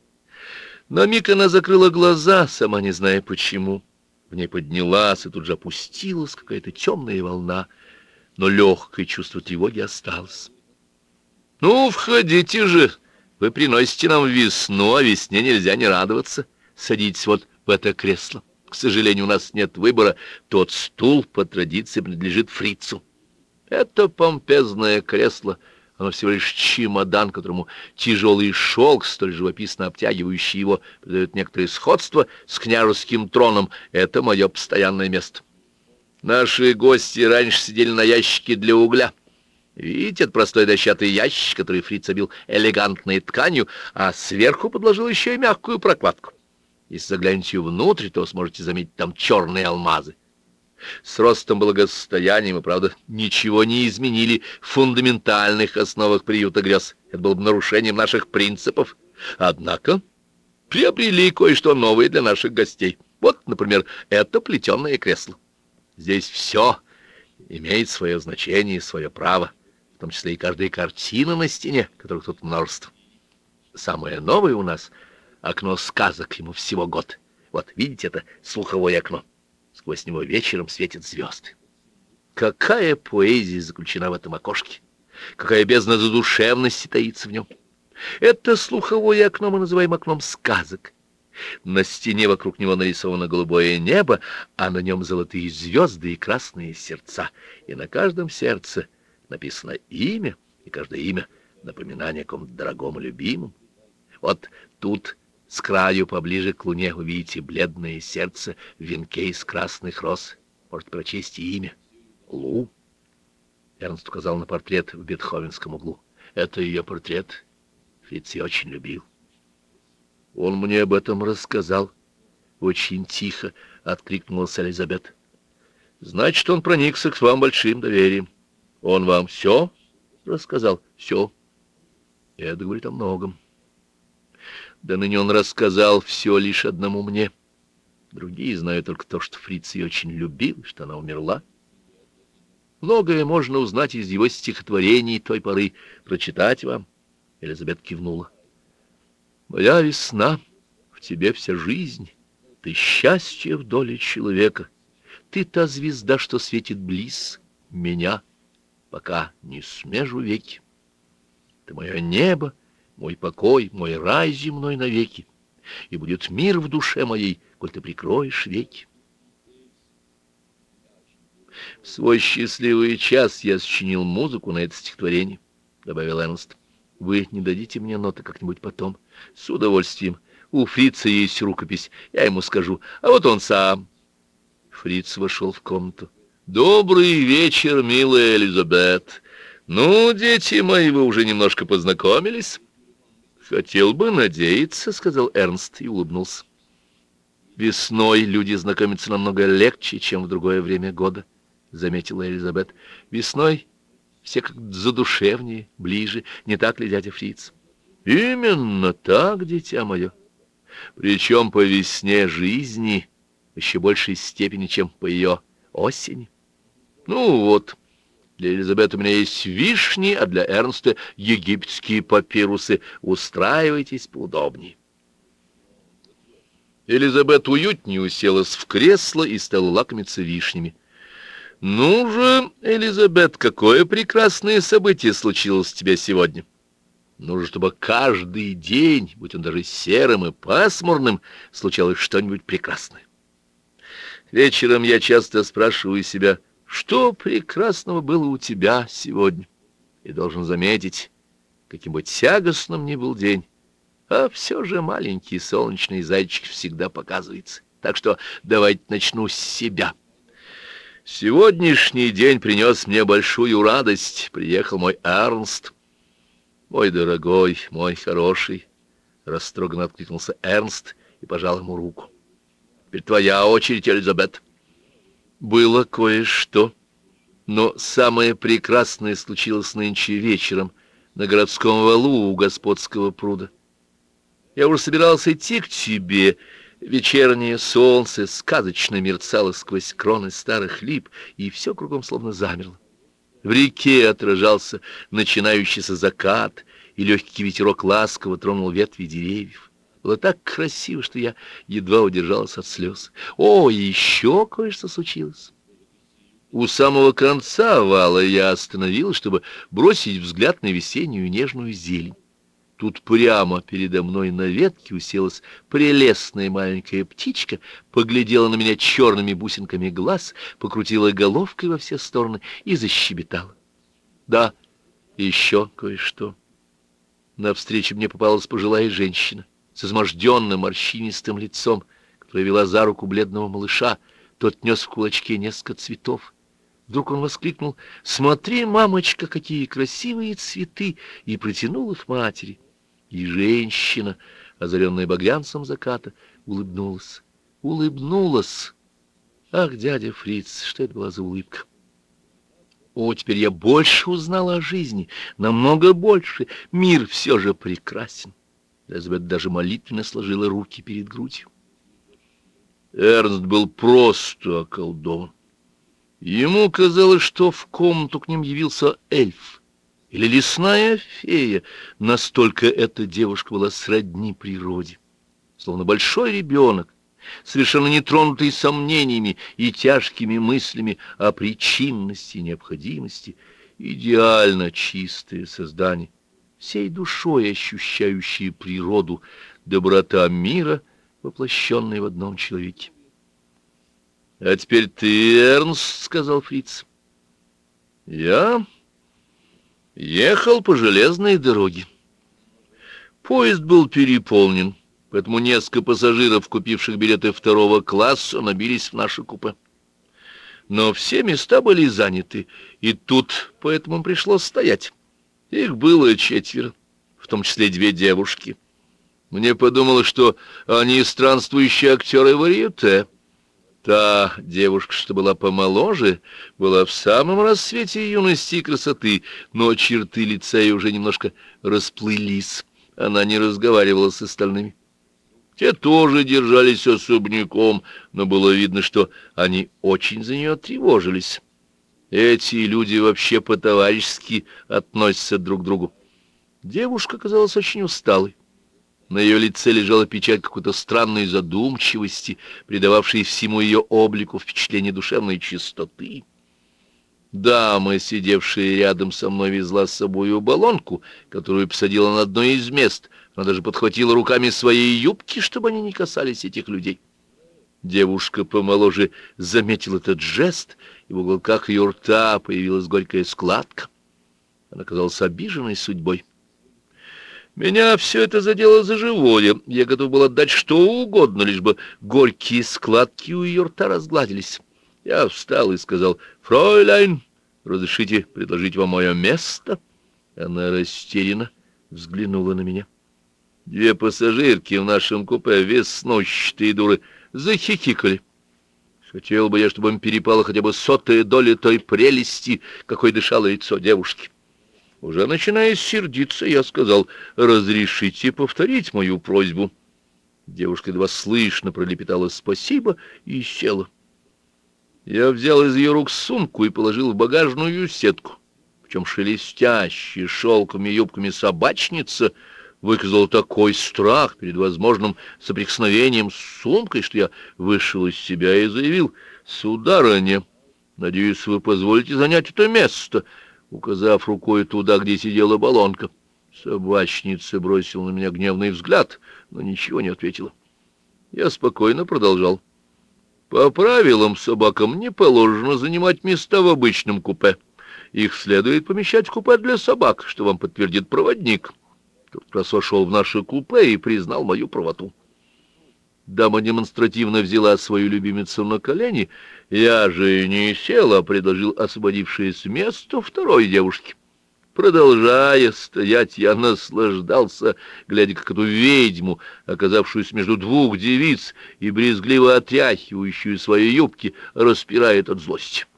Speaker 1: На миг она закрыла глаза, сама не зная почему. В ней поднялась и тут же опустилась какая-то темная волна, но легкое чувство тревоги осталось. «Ну, входите же! Вы приносите нам весну, а весне нельзя не радоваться. Садитесь вот в это кресло. К сожалению, у нас нет выбора. Тот стул по традиции принадлежит Фрицу. Это помпезное кресло, оно всего лишь чемодан, которому тяжелый шелк, столь живописно обтягивающий его, придает некоторое сходство с княжеским троном. Это мое постоянное место. Наши гости раньше сидели на ящике для угля. Видите, это простой дощатый ящик, который Фриц обил элегантной тканью, а сверху подложил еще и мягкую прокладку. Если заглянете внутрь, то сможете заметить там черные алмазы. С ростом благосостоянием, и, правда, ничего не изменили в фундаментальных основах приюта грез. Это было бы нарушением наших принципов. Однако приобрели кое-что новое для наших гостей. Вот, например, это плетеное кресло. Здесь все имеет свое значение и свое право, в том числе и каждая картина на стене, которых тут множество. Самое новое у нас — окно сказок, ему всего год. Вот, видите, это слуховое окно. Сквозь него вечером светят звезды. Какая поэзия заключена в этом окошке! Какая бездна задушевности таится в нем! Это слуховое окно мы называем окном сказок. На стене вокруг него нарисовано голубое небо, а на нем золотые звезды и красные сердца. И на каждом сердце написано имя, и каждое имя — напоминание о ком-то дорогом и любимом. Вот тут с краю поближе к луне увидите бледное сердце в венке из красных роз. Можете прочесть и имя — Лу. Эрнст указал на портрет в бетховенском углу. Это ее портрет. Фриц ее очень любил. Он мне об этом рассказал. Очень тихо откликнулась Элизабет. Значит, он проникся к вам большим доверием. Он вам все рассказал? Все. Это говорит о многом. Да ныне он рассказал все лишь одному мне. Другие знают только то, что Фриц ее очень любил, что она умерла. Многое можно узнать из его стихотворений той поры. Прочитать вам?» Элизабет кивнула. «Моя весна, в тебе вся жизнь. Ты счастье в доле человека. Ты та звезда, что светит близ меня, пока не смежу веки. Ты мое небо, мой покой, мой рай земной навеки. И будет мир в душе моей, коль ты прикроешь веки. В свой счастливый час я сочинил музыку на это стихотворение», — добавил Эрнст. «Вы не дадите мне ноты как-нибудь потом?» «С удовольствием. У Фрица есть рукопись, я ему скажу. А вот он сам». Фриц вошел в комнату. «Добрый вечер, милая Элизабет. Ну, дети мои, вы уже немножко познакомились?» «Хотел бы надеяться», — сказал Эрнст и улыбнулся. «Весной люди знакомятся намного легче, чем в другое время года», — заметила Элизабет. «Весной все как задушевнее, ближе, не так ли, дядя Фриц?» «Именно так, дитя мое. Причем по весне жизни в еще большей степени, чем по ее осени. Ну вот, для Элизабет у меня есть вишни, а для Эрнста египетские папирусы. Устраивайтесь поудобнее». Элизабет уютнее уселась в кресло и стала лакомиться вишнями. «Ну же, Элизабет, какое прекрасное событие случилось у тебя сегодня! Нужно, чтобы каждый день, будь он даже серым и пасмурным, случалось что-нибудь прекрасное. Вечером я часто спрашиваю себя, что прекрасного было у тебя сегодня, и должен заметить, каким бы тягостным ни был день, а все же маленький солнечный зайчик всегда показывается. Так что давайте начну с себя. Сегодняшний день принес мне большую радость. Приехал мой Эрнст. «Мой дорогой, мой хороший», — растроганно откликнулся Эрнст и пожал ему руку. «Теперь твоя очередь, Элизабет». «Было кое-что, но самое прекрасное случилось нынче вечером на городском валу у господского пруда. Я уже собирался идти к тебе. Вечернее солнце сказочно мерцало сквозь кроны старых лип, и все кругом словно замерло. В реке отражался начинающийся закат, и легкий ветерок ласково тронул ветви деревьев. Было так красиво, что я едва удержалась от слез. О, еще кое-что случилось. У самого конца вала я остановилась, чтобы бросить взгляд на весеннюю нежную зелень. Тут прямо передо мной на ветке уселась прелестная маленькая птичка, поглядела на меня черными бусинками глаз, покрутила головкой во все стороны и защебетала. Да, еще кое-что. Навстречу мне попалась пожилая женщина с изможденным морщинистым лицом, которая вела за руку бледного малыша. Тот нес в кулачке несколько цветов. Вдруг он воскликнул: «Смотри, мамочка, какие красивые цветы!» и протянул их матери. И женщина, озаренная багрянцем заката, улыбнулась. Улыбнулась. Ах, дядя Фриц, что это была за улыбка! О, теперь я больше узнала о жизни, намного больше. Мир все же прекрасен. Элизабет даже молитвенно сложила руки перед грудью. Эрнст был просто околдован. Ему казалось, что в комнату к ним явился эльф или лесная фея. Настолько эта девушка была сродни природе. Словно большой ребенок, совершенно не тронутый сомнениями и тяжкими мыслями о причинности и необходимости, идеально чистое создание, всей душой ощущающее природу, доброта мира, воплощенная в одном человеке. «А теперь ты, Эрнст», — сказал Фриц. «Я ехал по железной дороге. Поезд был переполнен, поэтому несколько пассажиров, купивших билеты второго класса, набились в наше купе. Но все места были заняты, и тут поэтому пришлось стоять. Их было четверо, в том числе две девушки. Мне подумалось, что они странствующие актеры варьете. Та девушка, что была помоложе, была в самом расцвете юности и красоты, но черты лица ее уже немножко расплылись. Она не разговаривала с остальными. Те тоже держались особняком, но было видно, что они очень за нее тревожились. Эти люди вообще по-товарищески относятся друг к другу. Девушка казалась очень усталой. На ее лице лежала печать какой-то странной задумчивости, придававшей всему ее облику впечатление душевной чистоты. Дама, сидевшая рядом со мной, везла с собою баллонку, которую посадила на одно из мест. Она даже подхватила руками своей юбки, чтобы они не касались этих людей. Девушка помоложе заметила этот жест, и в уголках ее рта появилась горькая складка. Она казалась обиженной судьбой. Меня все это задело за живое. Я готов был отдать что угодно, лишь бы горькие складки у ее рта разгладились. Я встал и сказал: «Фройляйн, разрешите предложить вам мое место?» Она растерянно взглянула на меня. Две пассажирки в нашем купе, веснущатые дуры, захихикали. Хотел бы я, чтобы им перепало хотя бы сотая доля той прелести, какой дышало лицо девушки. Уже начиная сердиться, я сказал: «Разрешите повторить мою просьбу?» Девушка едва слышно пролепетала «спасибо» и села. Я взял из ее рук сумку и положил в багажную сетку. Причем шелестящая шелками и юбками собачница выказала такой страх перед возможным соприкосновением с сумкой, что я вышел из себя и заявил: «Сударыня, надеюсь, вы позволите занять это место», указав рукой туда, где сидела баллонка. Собачница бросила на меня гневный взгляд, но ничего не ответила. Я спокойно продолжал: «По правилам собакам не положено занимать места в обычном купе. Их следует помещать в купе для собак, что вам подтвердит проводник». Тот как раз вошел в наше купе и признал мою правоту. Дама демонстративно взяла свою любимицу на колени. Я же не сел, а предложил освободившееся место второй девушке. Продолжая стоять, я наслаждался, глядя, как эту ведьму, оказавшуюся между двух девиц и брезгливо отряхивающую свои юбки, распирает от злости.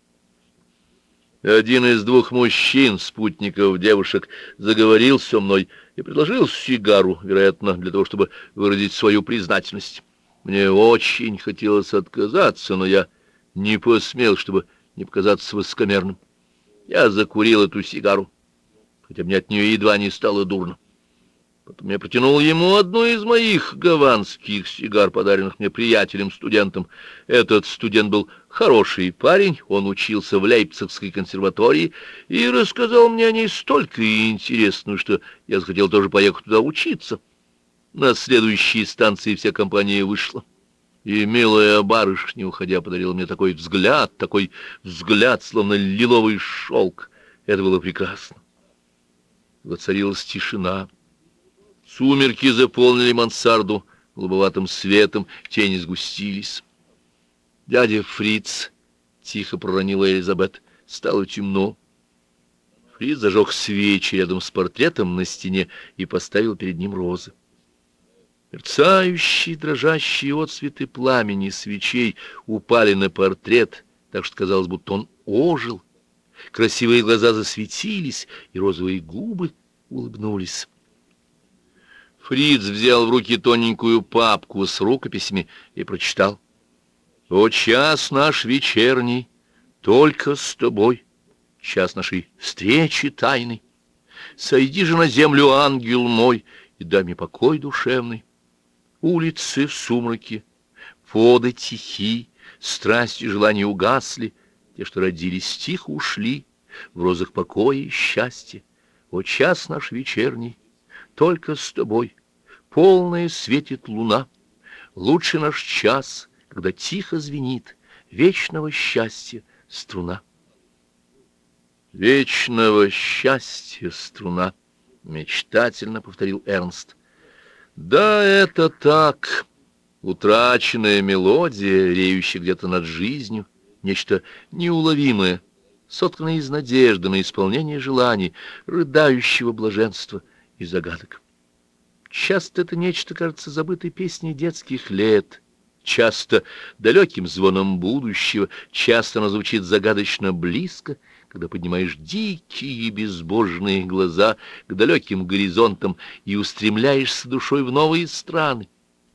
Speaker 1: Один из двух мужчин, спутников девушек, заговорил со мной и предложил сигару, вероятно, для того, чтобы выразить свою признательность. Мне очень хотелось отказаться, но я не посмел, чтобы не показаться высокомерным. Я закурил эту сигару, хотя мне от нее едва не стало дурно. Потом я протянул ему одну из моих гаванских сигар, подаренных мне приятелем-студентом. Этот студент был хороший парень, он учился в Лейпцигской консерватории и рассказал мне о ней столько интересного, что я захотел тоже поехать туда учиться. На следующей станции вся компания вышла. И милая барышня, уходя, подарила мне такой взгляд, такой взгляд, словно лиловый шелк. Это было прекрасно. Воцарилась тишина. Сумерки заполнили мансарду голубоватым светом, тени сгустились. «Дядя Фриц», — тихо проронила Элизабет, — стало темно. Фриц зажег свечи рядом с портретом на стене и поставил перед ним розы. Мерцающие, дрожащие отсветы пламени свечей упали на портрет, так что казалось, будто он ожил. Красивые глаза засветились, и розовые губы улыбнулись. Фриц взял в руки тоненькую папку с рукописями и прочитал: «О, час наш вечерний, только с тобой, час нашей встречи тайной. Сойди же на землю, ангел мой, и дай мне покой душевный. Улицы в сумраке, воды тихи, страсти и желания угасли, те, что родились, тихо ушли, в розах покоя и счастья. О, час наш вечерний, только с тобой, полная светит луна, лучший наш час, когда тихо звенит вечного счастья струна». «Вечного счастья струна», — мечтательно повторил Эрнст. «Да, это так. Утраченная мелодия, реющая где-то над жизнью, нечто неуловимое, сотканное из надежды на исполнение желаний, рыдающего блаженства и загадок. Часто это нечто кажется забытой песней детских лет, часто далеким звоном будущего, часто оно звучит загадочно близко, когда поднимаешь дикие безбожные глаза к далеким горизонтам и устремляешься душой в новые страны.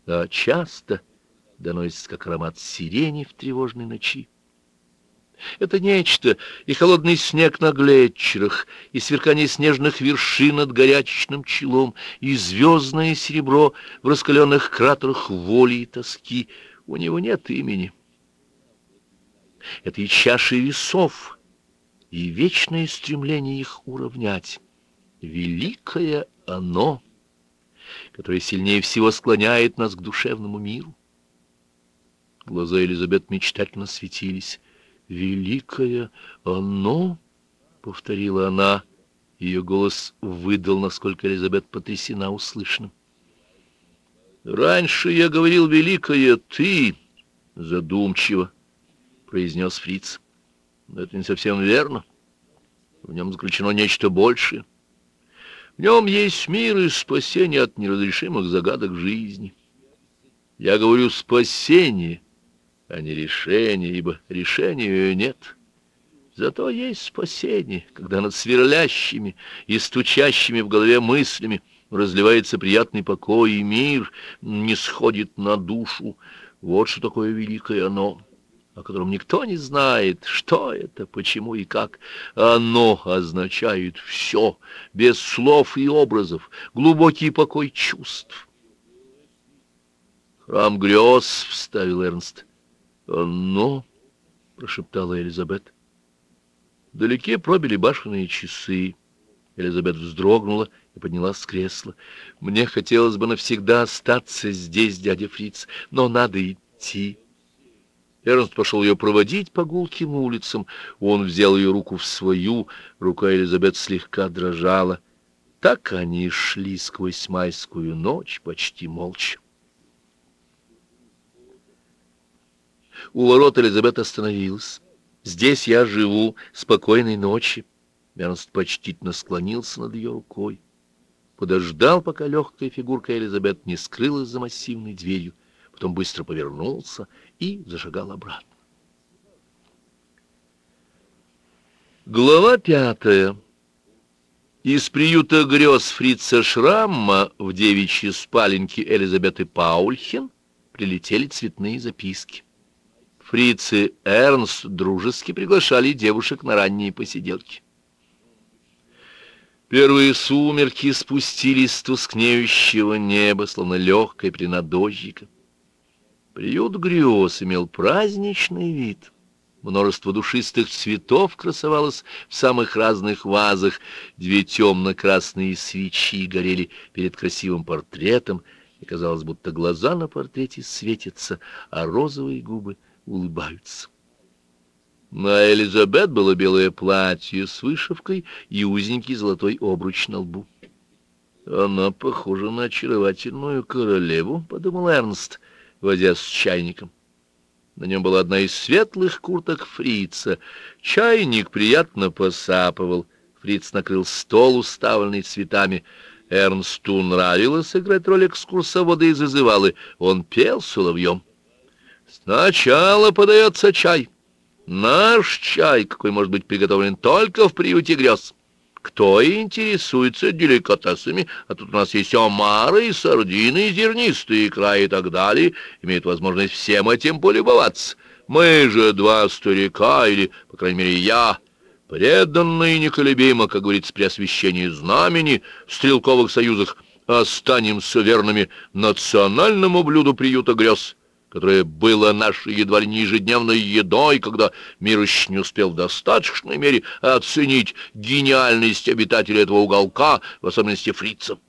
Speaker 1: а часто доносится как аромат сирени в тревожной ночи. Это нечто, и холодный снег на глетчерах, и сверкание снежных вершин над горячечным челом, и звездное серебро в раскаленных кратерах воли и тоски. У него нет имени. Это и чаши весов, и вечное стремление их уравнять. Великое оно, которое сильнее всего склоняет нас к душевному миру. Глаза Элизабет мечтательно светились. «Великое оно», — повторила она. Ее голос выдал, насколько Элизабет потрясена услышанным. «Раньше я говорил великое ты», — задумчиво произнес Фриц. «Но это не совсем верно. В нем заключено нечто большее. В нем есть мир и спасение от неразрешимых загадок жизни. Я говорю спасение, а не решение, ибо решения ее нет. Зато есть спасение, когда над сверлящими и стучащими в голове мыслями разливается приятный покой, и мир не сходит на душу. Вот что такое великое оно, о котором никто не знает, что это, почему и как. Оно означает все, без слов и образов, глубокий покой чувств. «Храм грез», — вставил Эрнст. «Оно», — прошептала Элизабет. Вдалеке пробили башенные часы. Элизабет вздрогнула и поднялась с кресла. «Мне хотелось бы навсегда остаться здесь, дядя Фриц, но надо идти». Эрнст пошел ее проводить по гулким улицам. Он взял ее руку в свою, рука Элизабет слегка дрожала. Так они шли сквозь майскую ночь почти молча. У ворот Элизабет остановилась. «Здесь я живу. Спокойной ночи». Эрнст почтительно склонился над ее рукой. Подождал, пока легкая фигурка Элизабет не скрылась за массивной дверью. Потом быстро повернулся и зашагал обратно. Глава пятая. Из приюта грез Фрица Шрамма в девичьи спаленки Элизабеты Паульхен прилетели цветные записки. Фриц и Эрнст дружески приглашали девушек на ранние посиделки. Первые сумерки спустились с тускнеющего неба, словно легкая пелена дождика. Приют грез имел праздничный вид. Множество душистых цветов красовалось в самых разных вазах. Две темно-красные свечи горели перед красивым портретом, и казалось, будто глаза на портрете светятся, а розовые губы улыбаются. На Элизабет было белое платье с вышивкой и узенький золотой обруч на лбу. «Она похожа на очаровательную королеву», — подумал Эрнст, водя с чайником. На нем была одна из светлых курток Фрица. Чайник приятно посапывал. Фриц накрыл стол, уставленный цветами. Эрнсту нравилось играть роль экскурсовода и зазывалы. Он пел соловьем. «Сначала подается чай. Наш чай, какой может быть приготовлен только в приюте грез. Кто интересуется деликатесами, а тут у нас есть омары и сардины, и зернистые икра и так далее, имеет возможность всем этим полюбоваться. Мы же два старика, или, по крайней мере, я, преданные и неколебимо, как говорится, при освящении знамени в стрелковых союзах, останемся верными национальному блюду приюта грез, которое было нашей едва ли не ежедневной едой, когда мир еще не успел в достаточной мере оценить гениальность обитателя этого уголка, в особенности Фрица.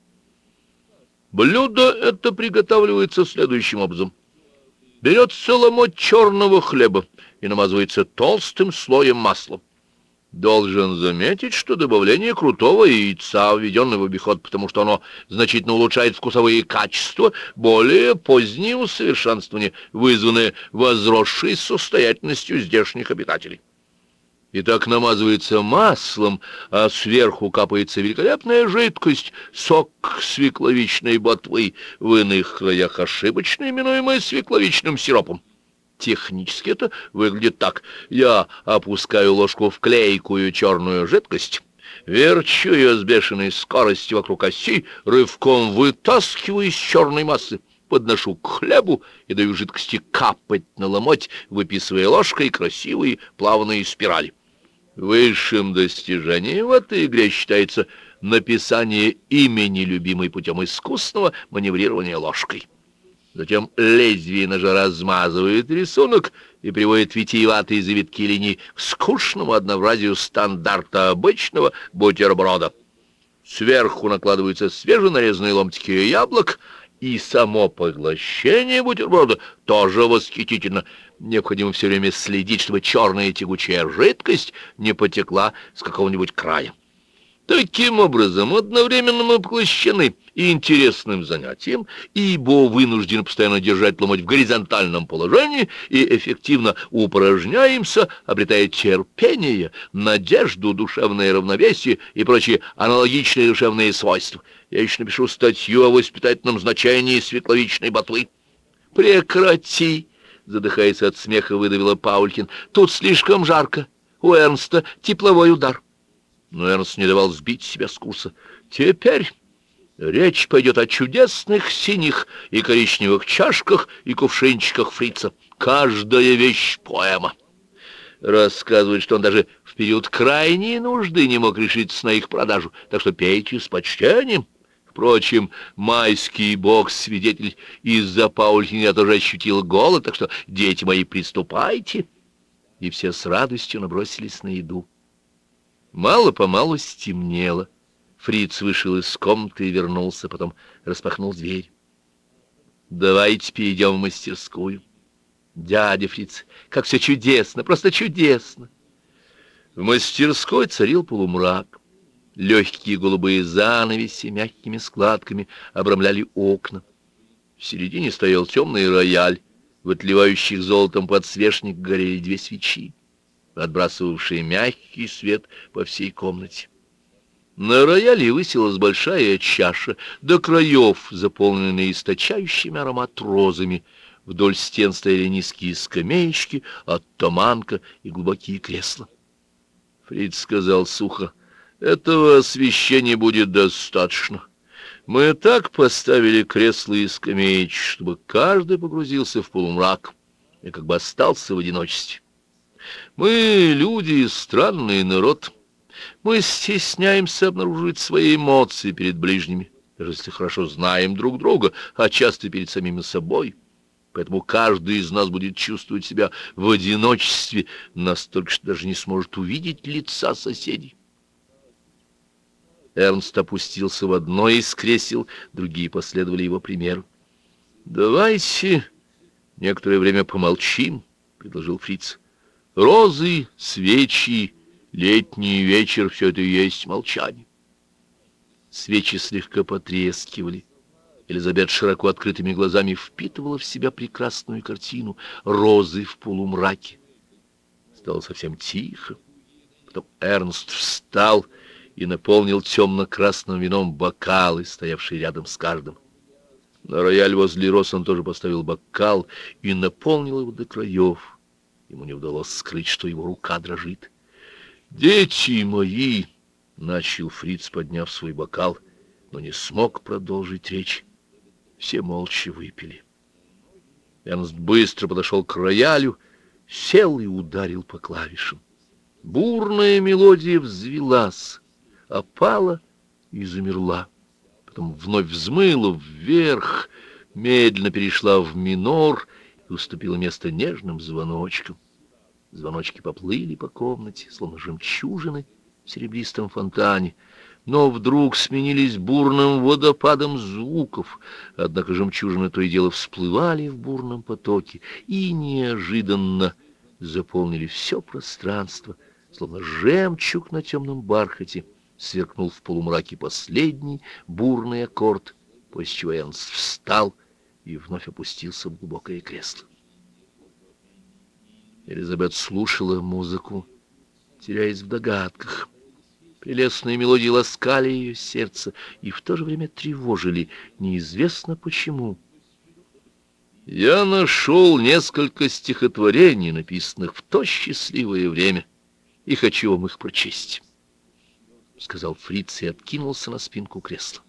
Speaker 1: Блюдо это приготавливается следующим образом. Берется ломоть черного хлеба и намазывается толстым слоем масла. Должен заметить, что добавление крутого яйца, введенное в обиход, потому что оно значительно улучшает вкусовые качества, более позднее усовершенствование, вызванное возросшей состоятельностью здешних обитателей. Итак, намазывается маслом, а сверху капается великолепная жидкость, сок свекловичной ботвы, в иных краях ошибочно именуемая свекловичным сиропом. Технически это выглядит так. Я опускаю ложку в клейкую черную жидкость, верчу ее с бешеной скоростью вокруг оси, рывком вытаскиваю из черной массы подношу к хлебу и даю жидкости капать на ломоть, выписывая ложкой красивые плавные спирали. Высшим достижением в этой игре считается написание имени любимой путем искусного маневрирования ложкой. Затем лезвие ножа размазывает рисунок и приводит витиеватые завитки линий к скучному однообразию стандарта обычного бутерброда. Сверху накладываются свеженарезанные ломтики яблок, и само поглощение бутерброда тоже восхитительно. Необходимо все время следить, чтобы черная тягучая жидкость не потекла с какого-нибудь края. Таким образом, одновременно мы поглощены и интересным занятием, ибо вынуждены постоянно держать ломоть в горизонтальном положении и эффективно упражняемся, обретая терпение, надежду, душевное равновесие и прочие аналогичные душевные свойства. Я еще напишу статью о воспитательном значении светловичной ботвы. «Прекрати!» — задыхаясь от смеха, выдавила Паулькин. «Тут слишком жарко. У Эрнста тепловой удар». Но Эрнст не давал сбить себя с курса. «Теперь речь пойдет о чудесных синих и коричневых чашках и кувшинчиках фрица. Каждая вещь — поэма». Рассказывает, что он даже в период крайней нужды не мог решиться на их продажу, так что пейте с почтением. Впрочем, майский бог свидетель, из-за Паулькина я тоже ощутил голод, так что, дети мои, приступайте. И все с радостью набросились на еду. Мало-помалу стемнело. Фриц вышел из комнаты и вернулся, потом распахнул дверь. «Давайте перейдем в мастерскую. Дядя Фриц, как все чудесно, просто чудесно!» В мастерской царил полумрак. Легкие голубые занавеси мягкими складками обрамляли окна. В середине стоял темный рояль. В отливающих золотом подсвечник горели две свечи, отбрасывавшие мягкий свет по всей комнате. На рояле высилась большая чаша, до краев заполненная источающими аромат розами. Вдоль стен стояли низкие скамеечки, оттаманка и глубокие кресла. Фриц сказал сухо: «Этого освещения будет достаточно. Мы так поставили кресла и скамеечки, чтобы каждый погрузился в полумрак и как бы остался в одиночестве. Мы, люди, странный народ. Мы стесняемся обнаруживать свои эмоции перед ближними, даже если хорошо знаем друг друга, а часто перед самими собой. Поэтому каждый из нас будет чувствовать себя в одиночестве настолько, что даже не сможет увидеть лица соседей». Эрнст опустился в одно из кресел, другие последовали его примеру. «Давайте некоторое время помолчим», — предложил Фриц. «Розы, свечи, летний вечер — все это и есть молчание». Свечи слегка потрескивали. Элизабет широко открытыми глазами впитывала в себя прекрасную картину розы в полумраке. Стало совсем тихо. Потом Эрнст встал и наполнил темно-красным вином бокалы, стоявшие рядом с каждым. На рояль возле роз он тоже поставил бокал и наполнил его до краев. Ему не удалось скрыть, что его рука дрожит. «Дети мои!» — начал Фриц, подняв свой бокал, но не смог продолжить речь. Все молча выпили. Эрнст быстро подошел к роялю, сел и ударил по клавишам. Бурная мелодия взвелась, опала и замерла. Потом вновь взмыла вверх, медленно перешла в минор и уступила место нежным звоночкам. Звоночки поплыли по комнате, словно жемчужины в серебристом фонтане, но вдруг сменились бурным водопадом звуков. Однако жемчужины то и дело всплывали в бурном потоке и неожиданно заполнили все пространство, словно жемчуг на темном бархате. Сверкнул в полумраке последний бурный аккорд, после чего Эрнст встал и вновь опустился в глубокое кресло. Элизабет слушала музыку, теряясь в догадках. Прелестные мелодии ласкали ее сердце и в то же время тревожили, неизвестно почему. «Я нашел несколько стихотворений, написанных в то счастливое время, и хочу вам их прочесть», — сказал Фриц и откинулся на спинку кресла.